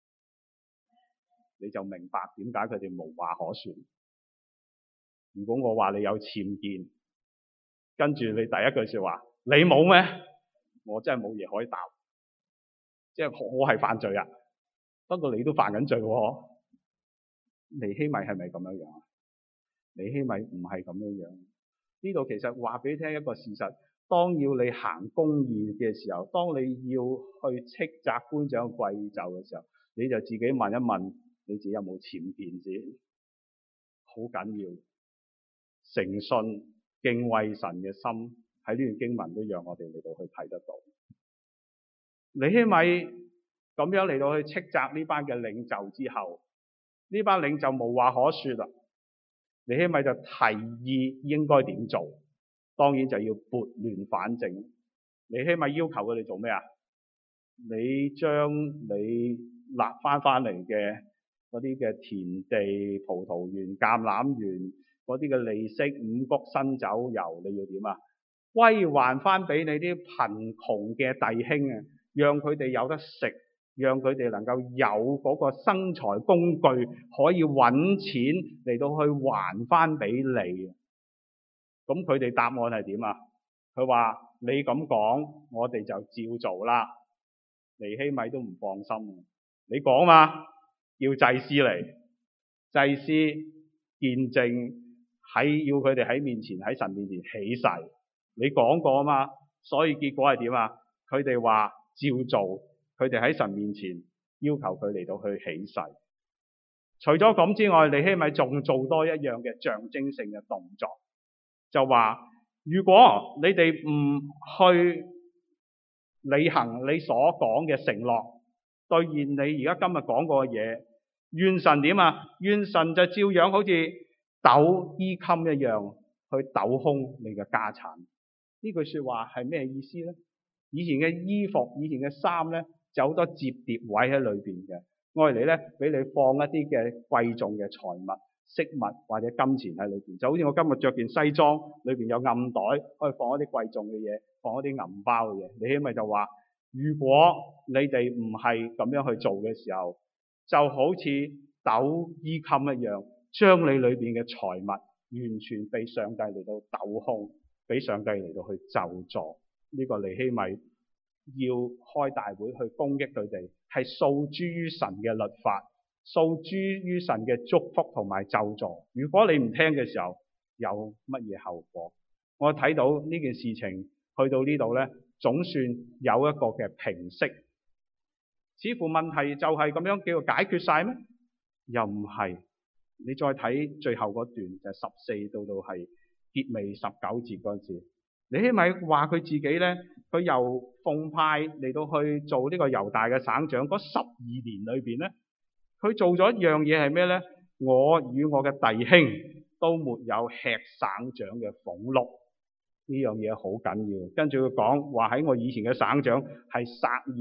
你就明白點解佢哋無話可說。如果我話你有僭建，跟住你第一句說話，你冇咩？我真係冇嘢可以答。即係我係犯罪啊，不過你都犯緊罪喎。尼希米係咪咁樣樣啊？尼希米唔係咁樣樣。呢度其實話俾你聽一個事實，當要你行公義嘅時候，當你要去斥責官長貴胄嘅時候，你就自己問一問你自己有冇僭建先，好緊要。誠信敬畏神嘅心喺呢段經文都讓我哋嚟到去睇得到。尼希米咁樣嚟到去斥責呢班嘅領袖之後，呢班領袖無話可說啦。尼希米就提議應該點做，當然就要撥亂反正。尼希米要求佢哋做咩啊？你將你立翻嚟嘅嗰啲嘅田地、葡萄園、橄欖園嗰啲嘅利息、五穀、新酒油，你要點啊？歸還翻俾你啲貧窮嘅弟兄啊，讓佢哋有得食，讓佢哋能夠有嗰個生財工具，可以揾錢嚟到去還翻俾你。咁佢哋答案係點啊？佢話你咁講，我哋就照做啦。尼希米都唔放心，你講嘛，叫祭司嚟，祭司見證，要佢哋喺面前，喺神面前起誓。你講過啊嘛，所以結果係點啊？佢哋話照做，佢哋喺神面前要求佢嚟到去起誓。除咗咁之外，尼希米仲做多一樣嘅象徵性嘅動作，就話如果你哋唔去履行你所講嘅承諾，兌現你而家今日講過嘅嘢，願神點啊？願神就照樣好似抖衣襟一樣去抖空你嘅家產。呢句說話係咩意思呢？以前嘅衣服、以前嘅衫呢，就好多折疊位喺裏邊嘅，愛嚟呢俾你放一啲嘅貴重嘅財物、飾物或者金錢喺裏邊。就好似我今日着件西裝，裏邊有暗袋，可以放一啲貴重嘅嘢，放一啲銀包嘅嘢。尼希米就話：如果你哋唔係咁樣去做嘅時候，就好似抖衣襟一樣，將你裏邊嘅財物完全被上帝嚟到抖空，俾上帝嚟到去咒詛。呢個尼希米要開大會去攻擊佢哋，係訴諸於神嘅律法，訴諸於神嘅祝福同埋咒詛。如果你唔聽嘅時候，有乜嘢後果？我睇到呢件事情去到呢度呢，總算有一個嘅平息。似乎問題就係咁樣叫做解決晒咩？又唔係。你再睇最後嗰段就係14到係結尾19節嗰陣時，尼希米話佢自己呢，佢由奉派嚟到去做呢個猶大嘅省長嗰12年裏邊呢，佢做咗一樣嘢係咩呢？我與我嘅弟兄都沒有吃省長嘅俸祿。呢樣嘢好緊要。跟住佢講話喺我以前嘅省長係殺要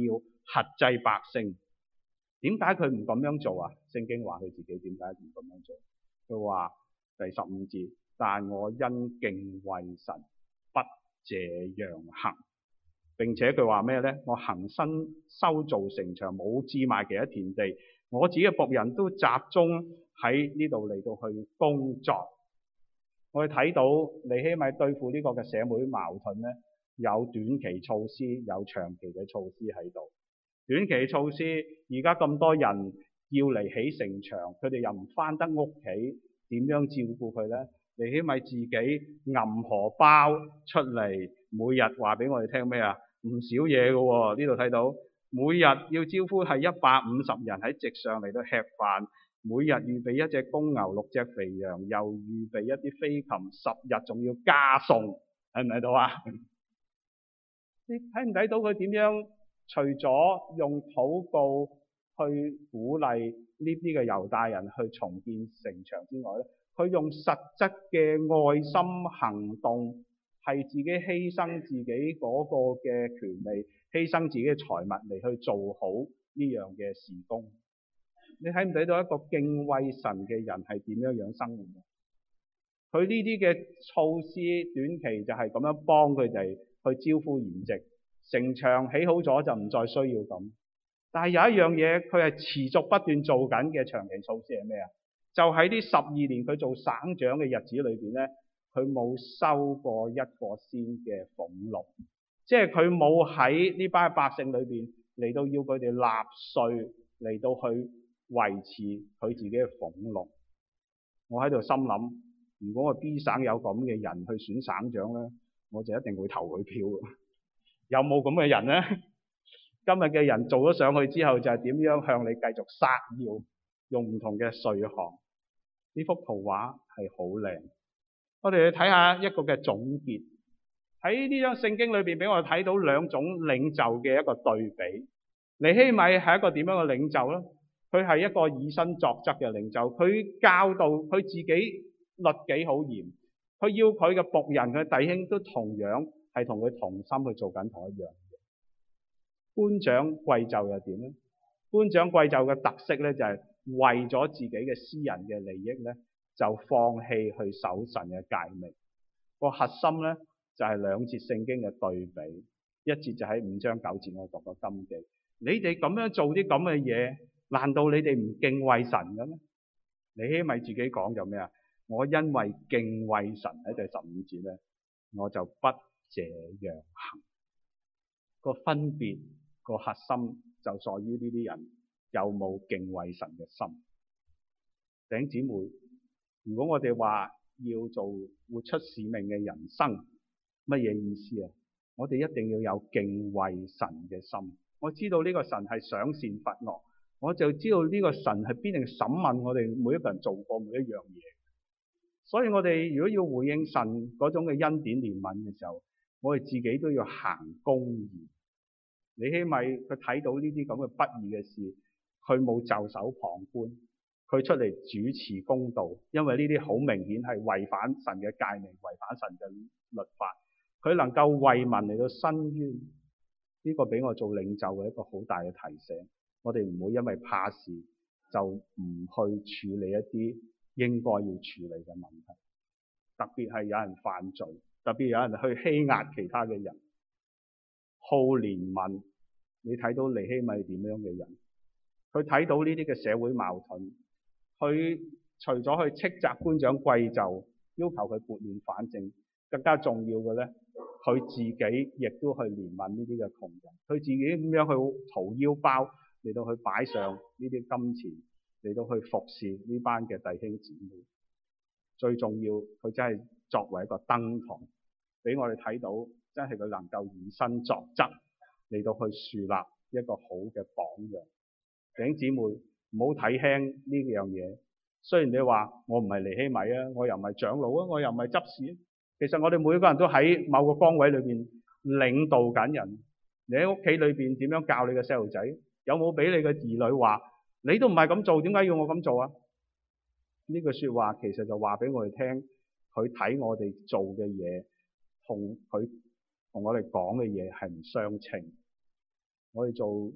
轄制百姓。點解佢唔咁樣做啊？聖經話佢自己點解唔咁樣做？佢話第15節，但我因敬畏神，不這樣行。並且佢話咩呢？我恒心修造城牆，冇置賣其他田地，我自己嘅僕人都集中喺呢度嚟到去工作。我哋睇到尼希米對付呢個嘅社會矛盾呢，有短期措施，有長期嘅措施喺度。短期措施，而家咁多人要嚟起城牆，佢哋又唔返得屋企，點樣照顧佢呢？尼希米自己揞荷包出嚟，每日話俾我哋聽咩啊？唔少嘢嘅喎，呢度睇到每日要招呼係150人喺席上嚟到吃飯，每日預備1隻公牛、6隻肥羊，又預備一啲飛禽，10日仲要加餸，睇唔睇到啊？你睇唔睇到佢點樣？除咗用禱告去鼓勵呢啲嘅猶大人去重建城牆之外咧，佢用實質嘅愛心行動，係自己犧牲自己嗰個嘅權利，犧牲自己嘅財物嚟去做好呢樣嘅事工。你睇唔睇到一個敬畏神嘅人係點樣生活？佢呢啲嘅措施短期就係咁樣幫佢哋去招呼筵席。城牆起好咗就唔再需要咁，但係有一樣嘢佢係持續不斷做緊嘅長期措施係咩啊？就喺呢12年佢做省長嘅日子裏邊咧，佢冇收過一個仙嘅俸祿，即係佢冇喺呢班百姓裏邊嚟到要佢哋納稅嚟到去維持佢自己嘅俸祿。我喺度心諗，如果我 B 省有咁嘅人去選省長咧，我就一定會投佢票。有冇咁嘅人呢？今日嘅人做咗上去之後，就係點樣向你繼續殺要，用唔同嘅稅項。呢幅圖畫係好靚。我哋去睇下一個嘅總結。喺呢張聖經裏邊，俾我哋睇到兩種領袖嘅一個對比。尼希米係一個點樣嘅領袖呢？佢係一個以身作則嘅領袖。佢教導佢自己律己好嚴，佢要佢嘅僕人、佢弟兄都同樣係同佢同心去做緊同一樣嘢。官長貴胄又點呢？官長貴胄嘅特色咧，就係為咗自己嘅私人嘅利益咧，就放棄去守神嘅誡命。個核心咧就係兩節聖經嘅對比，一節就喺5章9節我讀過金記。你哋咁樣做啲咁嘅嘢，難道你哋唔敬畏神嘅咩？尼希米自己講就咩啊？我因為敬畏神，喺第15節咧，我就不這樣行。個分別個核心就在於呢啲人有冇敬畏神嘅心。弟兄姊妹，如果我哋話要做活出使命嘅人生，乜嘢意思啊？我哋一定要有敬畏神嘅心。我知道呢個神係賞善罰惡，我就知道呢個神係必定審問我哋每一個人做過每一樣嘢。所以我哋如果要回應神嗰種嘅恩典憐憫嘅時候，我哋自己都要行公義。尼希米佢睇到呢啲咁嘅不義嘅事，佢冇袖手旁觀，佢出嚟主持公道，因為呢啲好明顯係違反神嘅誡命，違反神嘅律法。佢能夠為民嚟到伸冤，呢個俾我做領袖嘅一個好大嘅提醒。我哋唔會因為怕事就唔去處理一啲應該要處理嘅問題，特別係有人犯罪，特別有人去欺壓其他嘅人。好憐憫，你睇到尼希米點樣嘅人？佢睇到呢啲嘅社會矛盾，佢除咗去斥責官長貴胄，要求佢撥亂反正，更加重要嘅咧，佢自己亦都去憐憫呢啲嘅窮人，佢自己咁樣去掏腰包嚟到去擺上呢啲金錢，嚟到去服侍呢班嘅弟兄姊妹。最重要，佢真係作為一個燈台，俾我哋睇到。真係佢能夠以身作則嚟到去樹立一個好嘅榜樣。弟兄姊妹，唔好睇輕呢樣嘢。雖然你話我唔係尼希米啊，我又唔係長老啊，我又唔係執事。其實我哋每個人都喺某個崗位裏邊領導緊人。你喺屋企裏邊點樣教你嘅細路仔？有冇俾你嘅兒女話你都唔係咁做，點解要我咁做啊？呢句說話其實就話俾我哋聽，佢睇我哋做嘅嘢同我哋講嘅嘢係唔相稱。我哋做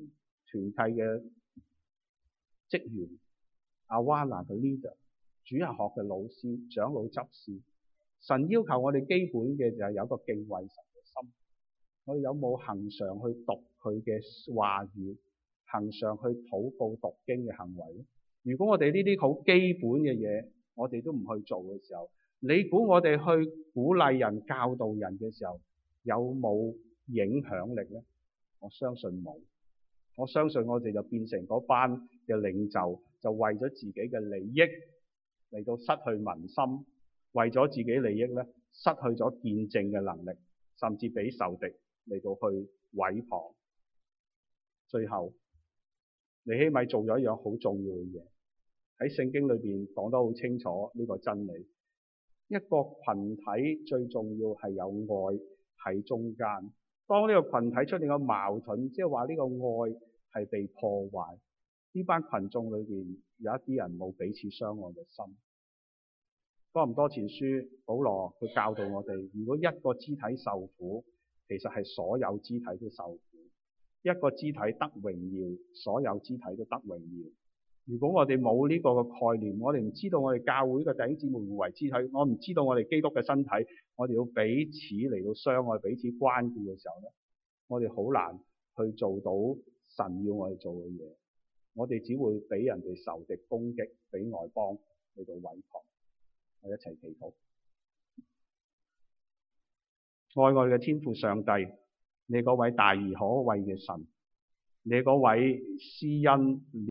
團契嘅職員、Awana 嘅 leader、主日學嘅老師、長老執事。神要求我哋基本嘅就係有一個敬畏神嘅心。我哋有冇恆常去讀佢嘅話語，恆常去禱告讀經嘅行為咧？如果我哋呢啲好基本嘅嘢，我哋都唔去做嘅時候，你估我哋去鼓勵人、教導人嘅時候，有冇影響力咧？我相信冇。我相信我哋就變成嗰班嘅領袖，就為咗自己嘅利益嚟到失去民心，為咗自己利益咧，失去咗見證嘅能力，甚至俾仇敵嚟到去毀謗。最後，尼希米做咗一樣好重要嘅嘢，喺聖經裏邊講得好清楚呢個真理。一個群體最重要係有愛喺中間。當呢個群體出現個矛盾，即係話呢個愛係被破壞，呢班群眾裏邊有一啲人冇彼此相愛嘅心。哥林多前書保羅佢教導我哋，如果一個肢體受苦，其實係所有肢體都受苦。一個肢體得榮耀，所有肢體都得榮耀。如果我哋冇呢個嘅概念，我哋唔知道我哋教會嘅弟兄姊妹互為肢體，我唔知道我哋基督嘅身體，我哋要彼此嚟到相愛、彼此關顧嘅時候咧，我哋好難去做到神要我哋做嘅嘢。我哋只會俾人哋仇敵攻擊，俾外邦嚟到毀謗。我一齊祈禱。愛我哋嘅天父上帝，你嗰位大而可畏嘅神，你嗰位施恩